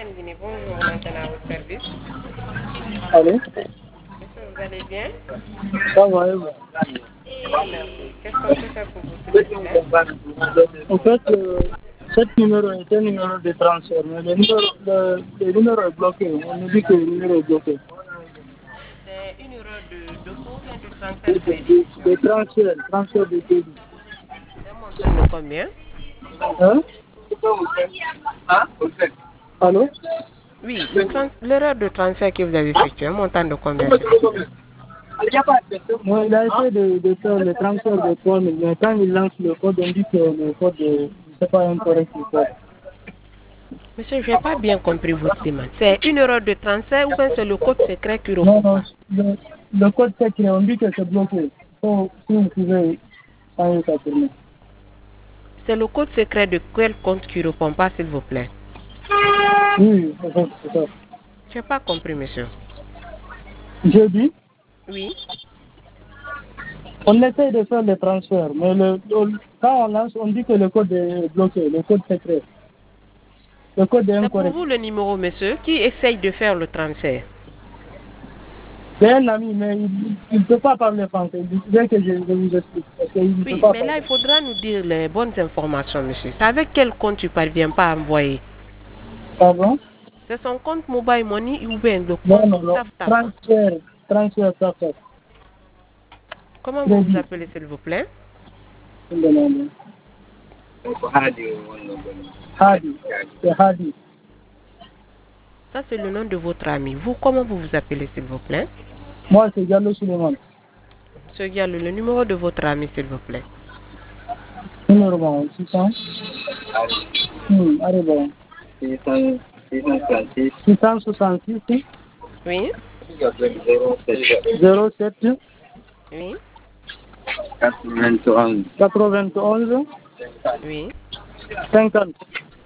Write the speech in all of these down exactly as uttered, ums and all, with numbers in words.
Guinée, bonjour, maintenant à votre service. Allô? Monsieur, vous allez bien? Ça va, et vous? Et qu'est-ce qu'on peut faire pour vous, s'il vous plaît? En fait, euh, cet numéro est un numéro de transfert, mais le numéro, le, le numéro est bloqué. On nous dit que le numéro est bloqué. C'est une erreur de dépôt ou bien de De, transfert crédit, de, monsieur? de transfert, transfert de crédit. C'est un montant de combien? Hein? Allô? Oui, le trans- l'erreur de transfert que vous avez effectué, un montant de combien, s'il vous plaît? Non, il a essayé de, de faire le transfert de trois mille, mais quand il lance le code, on dit que le code est, c'est pas incorrect le code. Monsieur, je n'ai pas bien compris votre demande. C'est une erreur de transfert ou bien c'est le code secret qui ne Non, répond non, pas? le, le code secret, on dit que c'est bloqué. So, si vous pouvez changer ça pour nous. C'est le code secret de quel compte qui ne répond pas, s'il vous plaît? Oui, c'est ça, c'est ça. Je n'ai pas compris, monsieur. J'ai dit, Oui. on essaie de faire le transfert, mais le, le- quand on lance, on dit que le code est bloqué, le code secret. Le code est C'est pour incorrect. vous le numéro, monsieur, qui essaye de faire le transfert. C'est un ami, mais il ne peut pas parler français. Il veut que je, je vous explique, parce qu'il ne peut Oui, pas mais là, parler. il faudra nous dire les bonnes informations, monsieur. C'est avec quel compte tu ne parviens pas à envoyer? Pardon? C'est son compte Mobile Money ou bien le Non, compte non, non. TAFTAF? Transfert, transfert, transfert. Comment vous vous Crédit. appelez, s'il vous plaît? Non, non, non. Hadi. C'est Hadi. Ça, c'est le nom de votre ami. Vous, comment vous vous appelez, s'il vous plaît? Moi, c'est Diallo Suleiman. Monsieur Diallo, le numéro de votre ami, s'il vous plaît. Numéro bon, six cents. Hmm, allez bon. six cent soixante-six. Oui, zéro sept. oui, quatre-vingt-onze. oui. cinquante.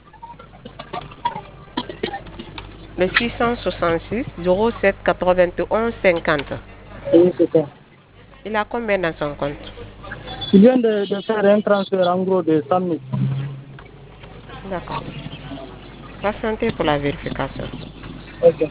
Le six cent soixante-six zéro sept quatre-vingt-onze cinquante. Oui, c'est ça. Il a combien dans son compte? Il vient de, de faire un transfert en gros de cent mille. D'accord. Patientez pour la vérification. Ok.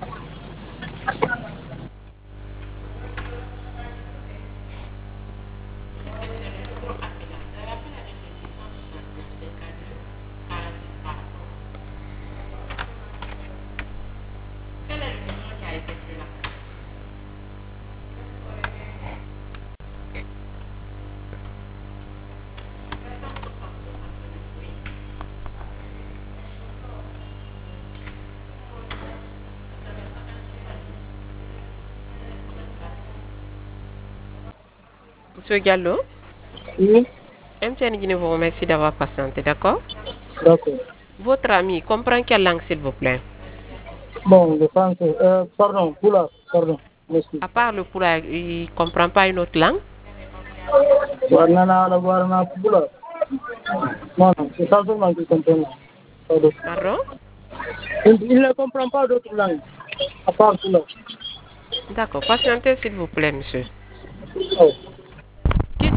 Monsieur Gallo, Oui, M T N Guinée vous remercie d'avoir patienté, d'accord? d'accord. Votre ami comprend quelle langue, s'il vous plaît? Bon, le français. Euh, pardon, Poula, pardon. Merci. À part le poula, il ne comprend pas une autre langue? Guarnana, la Guarana, Poula. Non, non, c'est ça seulement qu'il comprend. Pas d'autre. Pardon? Il, il ne comprend pas d'autres langues, à part Poula. D'accord. Patientez, s'il vous plaît, monsieur. Oh. Qui,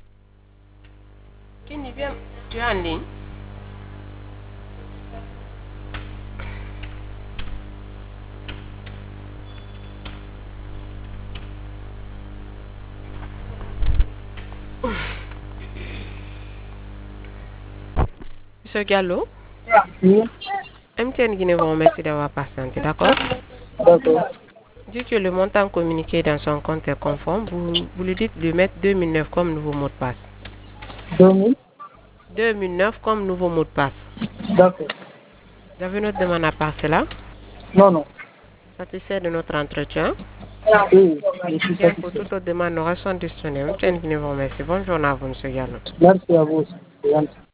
qui n'y vient? Tu es en ligne? Monsieur Gallo, Oui, M T N Guinée vous remercie d'avoir patienté, d'accord? d'accord. Vu que le montant communiqué dans son compte est conforme, vous, vous lui dites de mettre deux mille neuf comme nouveau mot de passe. deux mille. deux mille neuf comme nouveau mot de passe. D'accord. Vous avez une autre demande à part cela? Non, non. Satisfait de notre entretien? Oui, je suis Bien, pour satisfait. toute autre demande, nous restons disponibles. M T N Guinée vous remercie. Bonne journée à vous, monsieur Gallo. Merci à vous aussi.